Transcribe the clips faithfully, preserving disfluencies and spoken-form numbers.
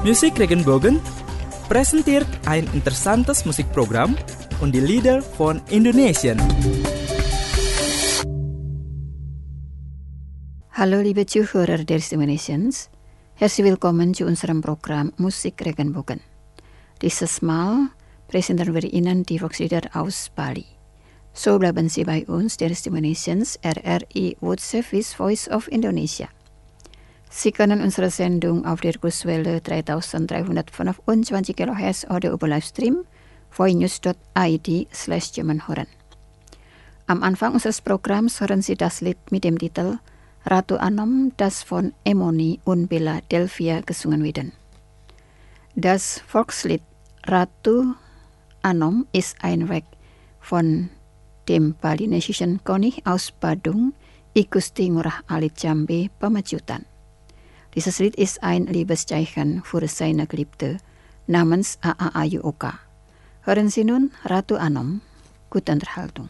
Musik Regenbogen presenteert ein interessantes Musikprogramm und die Lieder von Indonesien. Hallo liebe Zuhörer der Indonesiens, herzlich willkommen zu unserem Programm Musik Regenbogen. Dieses Mal präsentieren wir Ihnen die Volkslieder aus Bali. So bleiben Sie bei uns, der Indonesiens, R R I World Service Voice of Indonesia. Sie können unsere Sendung auf der Kurswelle dreitausenddreihundertfünfundzwanzig Kilohertz oder über Livestream voinews dot i d slash German hören. Am Anfang unseres Programms hören Sie das Lied mit dem Titel Ratu Anom, das von Emoni und Bella Delvia gesungen wird. Das Volkslied Ratu Anom ist ein Werk von dem Balinesischen König aus Badung, I Gusti Ngurah Alit Jambe Pamajutan. Dieses Lied ist ein Liebeszeichen für seine Geliebte namens Aa Ayu Oka. Hören Sie nun Ratu Anom. Gute Unterhaltung.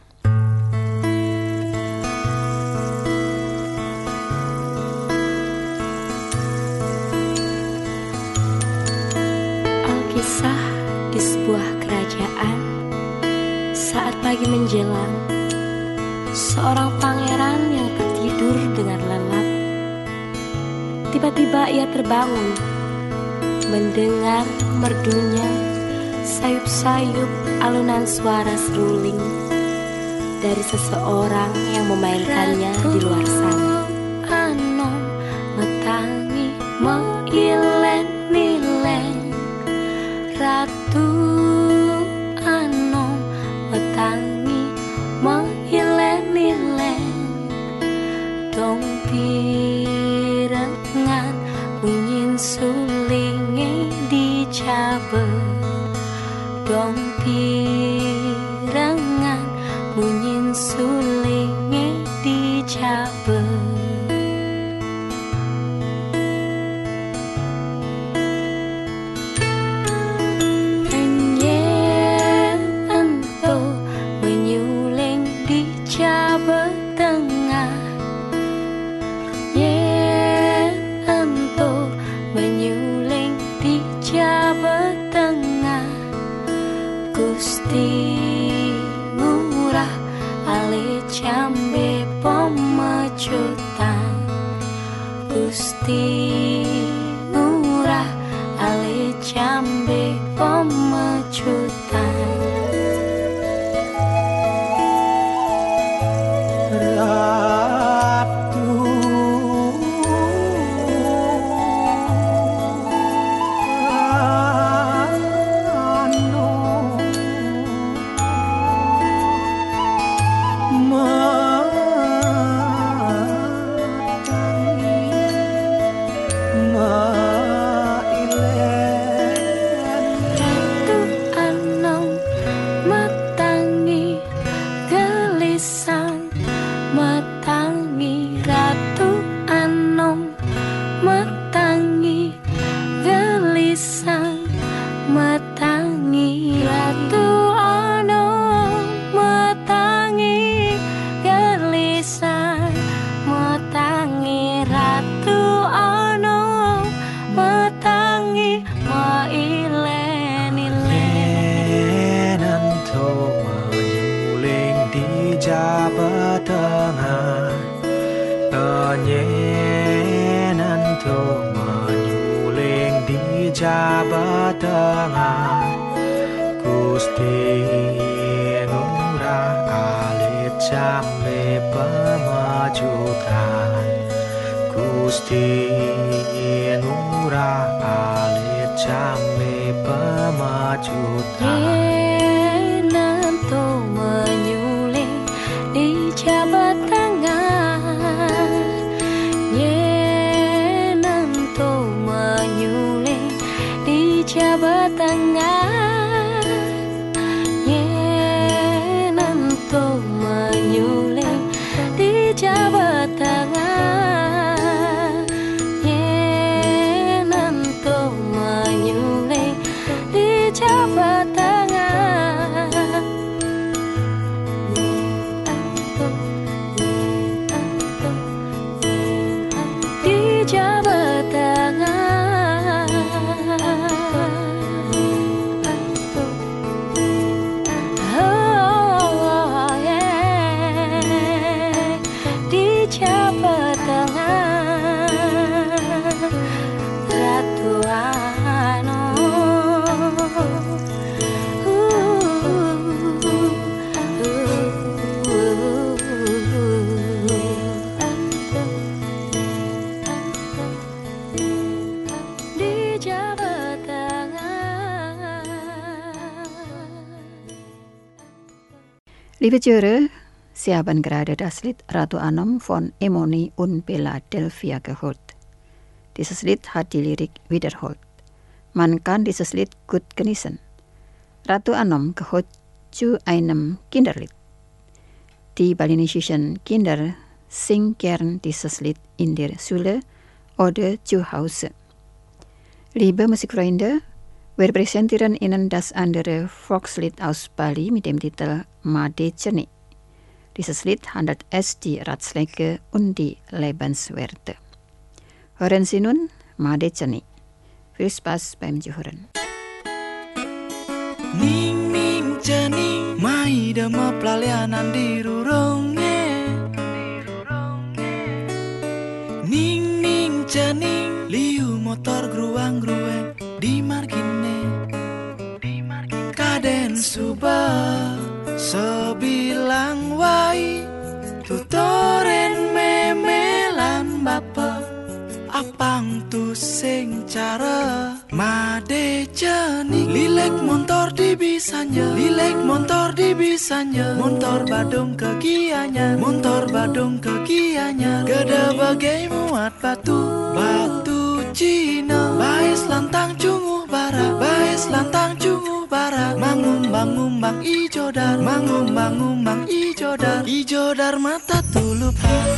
Alkisah di sebuah kerajaan. Saat pagi menjelang, seorang pangeran yang tertidur dengan lelap tiba-tiba ia terbangun, mendengar merdunya sayup-sayup alunan suara seruling dari seseorang yang memainkannya di luar sana. Anom metangi meilen-milen, Ratu Anom metangi meilen-milen, dong pirengan munyin sulinge dicabe, dong pirengan munyin sulinge dicabe. Jawa Tengah. Liebe Zuhörer, Sie haben gerade das Lied Ratu Anom von Emoni und Philadelphia gehört. Dieses Lied hat die Lirik wiederholt. Man kann dieses Lied gut genießen. Ratu Anom gehört zu einem Kinderlied. Die balinesischen Kinder singen gern dieses Lied in der Schule oder zu Hause. Liebe Musikfreunde, wir präsentieren Ihnen das andere Volkslied aus Bali mit dem Titel Made Ceni. Dieses Lied handelt es die Ratschläge und die Lebenswerte. Hören Sie nun Made Ceni. Viel Spaß beim Zuhören. Ning ning ceni, mai dema pelalianan di rurongnya. Ning ning ceni, liu motor gruang-grueng di margine. Kaden subah sebilang wai, tutoren memelan bapa. Apang tu sing cara made ceni, lilek motor di bisanya, lilek motor di bisanya, motor badung kegianya, motor badung kegianya, gede bagai muat batu, batu Cina, bais lantang cunguh bara, bais lantang cunguh bara, mangumbang ngumbang ijo dar, mangumbang ngumbang ijo dar, ijo dar mata tulup.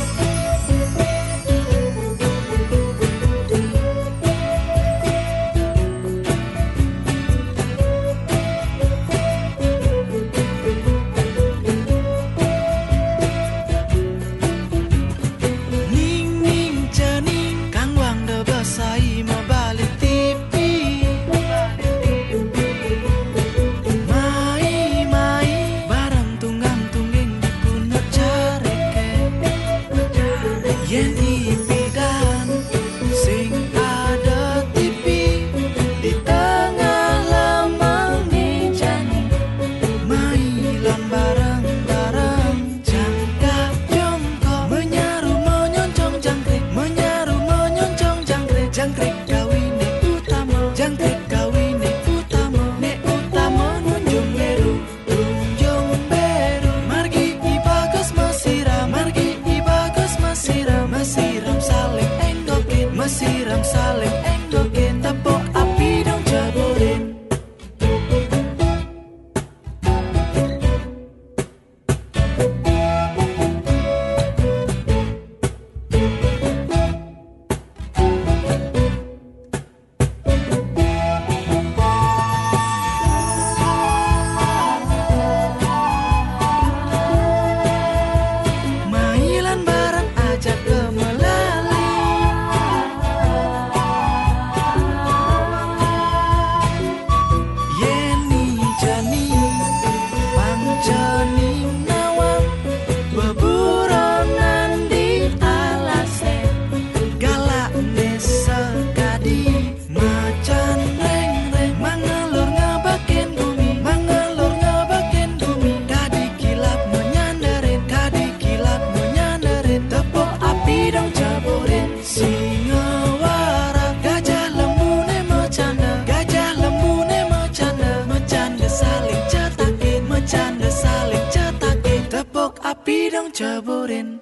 Jaborin.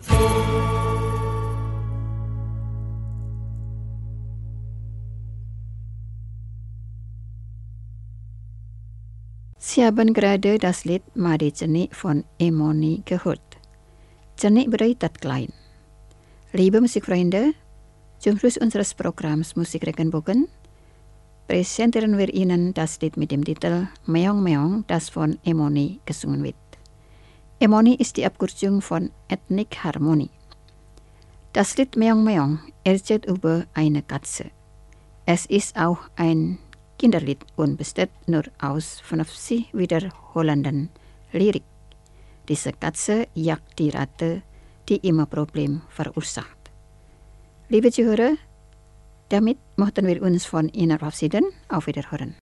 Sie haben gerade das Lied Made Ceni von Emoni gehört. Ceni bedeutet klein. Liebe Musikfreunde, zum Schluss unseres Programms Musik Regenbogen präsentieren wir Ihnen das Lied mit dem Titel Meong Meong, das von Emoni gesungen wird. Emoni ist die Abkürzung von Ethnik Harmonie. Das Lied Meong Meong erzählt über eine Katze. Es ist auch ein Kinderlied und besteht nur aus fünfzig wiederholenden Lirik. Diese Katze jagt die Ratte, die immer Probleme verursacht. Liebe Zuhörer, damit möchten wir uns von Ihnen verabschieden. Auf Wiederhören.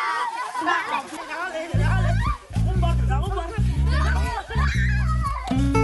Umbar, umbar.